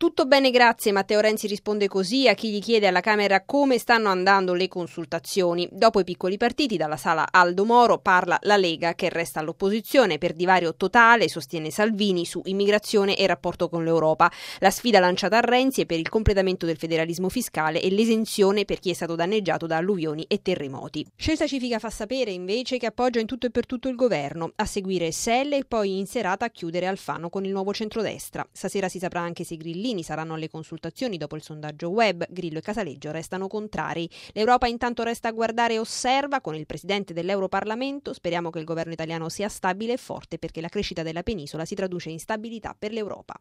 Tutto bene, grazie. Matteo Renzi risponde così a chi gli chiede alla Camera come stanno andando le consultazioni. Dopo i piccoli partiti, dalla sala Aldo Moro parla la Lega, che resta all'opposizione per divario totale, sostiene Salvini, su immigrazione e rapporto con l'Europa. La sfida lanciata a Renzi è per il completamento del federalismo fiscale e l'esenzione per chi è stato danneggiato da alluvioni e terremoti. Scelta Civica fa sapere invece che appoggia in tutto e per tutto il governo. A seguire SEL e poi in serata a chiudere Alfano con il nuovo centrodestra. Stasera si saprà anche se Grillini saranno alle consultazioni dopo il sondaggio web. Grillo e Casaleggio restano contrari. L'Europa intanto resta a guardare e osserva con il presidente dell'Europarlamento. Speriamo che il governo italiano sia stabile e forte, perché la crescita della penisola si traduce in stabilità per l'Europa.